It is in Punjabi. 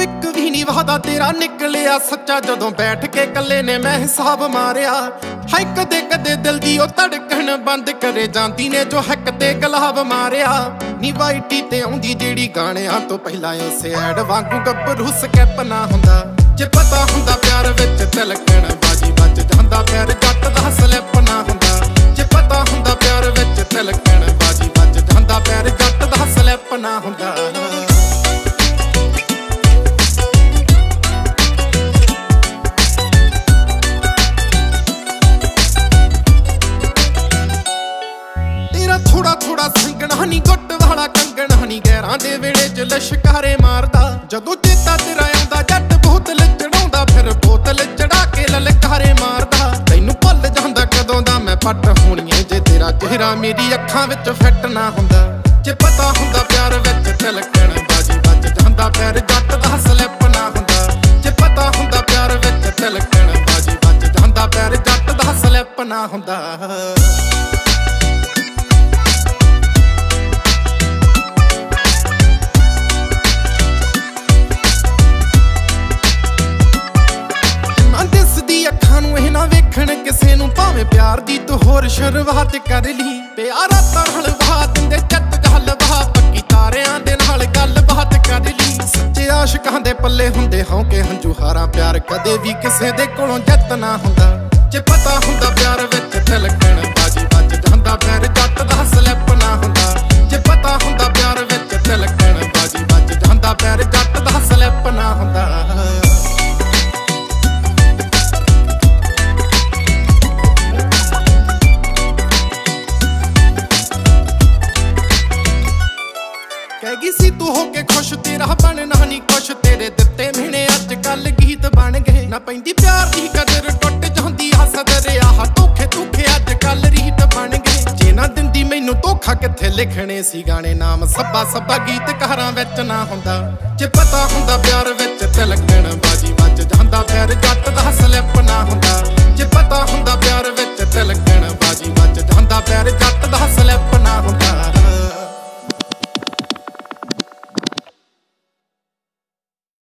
ਇੱਕ ਵੀ ਨੀ ਵਾਦਾ ਤੇਰਾ ਨਿਕਲਿਆ ਸੱਚਾ ਜਦੋਂ ਬੈਠ ਕੇ ਕੱਲੇ ਨੇ ਮੈਂ ਹਿਸਾਬ ਮਾਰਿਆ। ਹਾਏ ਕਦੇ ਕਦੇ ਦਿਲ ਦੀ ਉਹ ਧੜਕਣ ਬੰਦ ਕਰੇ ਜਾਂਦੀ ਨੇ ਜੋ ਹੱਕ ਤੇ ਗਲਾਬ ਮਾਰਿਆ। ਨੀ ਵਾਈਟੀ ਤੇ ਆਉਂਦੀ ਜਿਹੜੀ ਗਾਣਿਆਂ ਤੋਂ ਪਹਿਲਾਂ ਉਸੇ ਐਡ ਵਾਂਗੂ ਗੱਭਰੂ ਸਕੈਪ ਨਾ ਹੁੰਦਾ। ਜੇ ਪਤਾ ਹੁੰਦਾ ਪਿਆਰ ਵਿੱਚ ਤਿਲਕਣ ਬਾਜੀ ਵੱਜ ਜਾਂਦਾ ਪੈਰ ਜੱਟ ਦਾ ਸਲਿੱਪ ਨਾ ਹੁੰਦਾ। ਜੇ ਪਤਾ ਹੁੰਦਾ ਪਿਆਰ ਵਿੱਚ ਤਿਲਕਣ ਬਾਜੀ ਵੱਜ ਜਾਂਦਾ ਪੈਰ ਜੱਟ ਦਾ ਸਲਿੱਪ ਨਾ ਹੁੰਦਾ। ਥੋੜਾ ਥੋੜਾ ਸੰਗਣਾ ਨੀ ਗੁੱਟ ਵਾਲਾ ਕੰਗਣਾ ਨੀ ਗੈਰਾਂ ਦੇ ਵੇੜੇ ਚ ਲਸ਼ਕਾਰੇ ਮਾਰਦਾ। ਜਦੋਂ ਚੇਤਾ ਤੇਰਾ ਆਉਂਦਾ ਜੱਟ ਬੋਤਲ ਚੜਾਉਂਦਾ ਫਿਰ ਬੋਤਲ ਚੜਾ ਕੇ ਲਲਕਾਰੇ ਮਾਰਦਾ। ਤੈਨੂੰ ਭੁੱਲ ਜਾਂਦਾ ਕਦੋਂ ਦਾ ਮੈਂ ਪੱਟ ਹੋਣੀਏ ਜੇ ਤੇਰਾ ਚਿਹਰਾ ਮੇਰੀ ਅੱਖਾਂ ਵਿੱਚ ਫਿੱਟ ਨਾ ਹੁੰਦਾ। ਜੇ ਪਤਾ ਹੁੰਦਾ ਪਿਆਰ ਵਿੱਚ ਤਿਲਕਣ ਬਾਜੀ ਵੱਜ ਜਾਂਦਾ ਪੈਰ ਜੱਟ ਦਾ ਸਲਿੱਪ ਨਾ ਹੁੰਦਾ। ਜੇ ਪਤਾ ਹੁੰਦਾ ਪਿਆਰ ਵਿੱਚ ਤਿਲਕਣ ਬਾਜੀ ਵੱਜ ਜਾਂਦਾ ਪੈਰ ਜੱਟ ਦਾ ਸਲਿੱਪ ਨਾ ਹੁੰਦਾ। ਵੇਖਣ ਕਿਸੇ ਨੂੰ ਭਾਵੇਂ ਪਿਆਰ ਦੀ ਤੂੰ ਹੋਰ ਸ਼ੁਰੂਆਤ ਕਰ ਲਈ। ਪਿਆਰਾ ਨਾਲ ਵਹਾ ਦਿੰਦੇ ਚੱਤ ਗੱਲ ਵਹਾ ਪੱਕੀ ਤਾਰਿਆਂ ਦੇ ਨਾਲ ਗੱਲ ਬਾਤ ਕਰ ਲਈ। ਸੱਚੇ ਆਸ਼ਿਕਾਂ ਦੇ ਪੱਲੇ ਹੁੰਦੇ ਹੌਂਕੇ ਹੰਝੂ ਹਾਰਾਂ ਪਿਆਰ ਕਦੇ ਵੀ ਕਿਸੇ ਦੇ ਕੋਲੋਂ ਜਿੱਤ ਨਾ ਹੁੰਦਾ। ਜੇ ਪਤਾ ਹੁੰਦਾ ਪਿਆਰ ਵਿੱਚ ਤਿਲਕਣ ਬਾਜੀ ਵੱਜ ਜਾਂਦਾ ਪੈਰ ਜੱਟ ਦਾ ਸਲਿੱਪ ਨਾ ਹੁੰਦਾ। ਜੇ ਪਤਾ ਹੁੰਦਾ ਪਿਆਰ ਵਿੱਚ ਤਿਲਕਣ ਬਾਜੀ ਵੱਜ ਜਾਂਦਾ ਪੈਰ ਜੱਟ ਦਾ ਸਲਿੱਪ ਨਾ ਹੁੰਦਾ। ਕਹਿਗੀ ਸੀ ਤੂੰ ਹੋ ਕੇ ਖੁਸ਼ ਤੇਰਾ ਬਣਨਾ ਨੀ ਕੁਛ। ਤੇਰੇ ਦਿੱਤੇ ਮਿਹਣੇ ਅੱਜ ਕੱਲ ਗੀਤ ਬਣ ਗਏ ਨਾ। ਪੈਂਦੀ ਪਿਆਰ ਦੀ ਕਦਰ ਟੁੱਟ ਜਾਂਦੀ ਆ ਸਦਰ ਆਹ ਧੋਖੇ ਧੋਖੇ ਅੱਜ ਕੱਲ ਰੀਤ ਬਣ ਗਏ। ਜੇ ਨਾ ਦਿੰਦੀ ਮੈਨੂੰ ਧੋਖਾ ਕਿੱਥੇ ਲਿਖਣੇ ਸੀ ਗਾਣੇ ਨਾਮ ਸੱਬਾ ਸੱਬਾ ਗੀਤਕਾਰਾਂ ਵਿੱਚ ਨਾ ਹੁੰਦਾ। ਜੇ ਪਤਾ ਹੁੰਦਾ ਪਿਆਰ ਵਿੱਚ ਤਿਲਕਣ ਬਾਜੀ ਵੱਜ ਜਾਂਦਾ ਪੈਰ ਜੱਟ ਦਾ ਸਲਿੱਪ ਨਾ ਹੁੰਦਾ।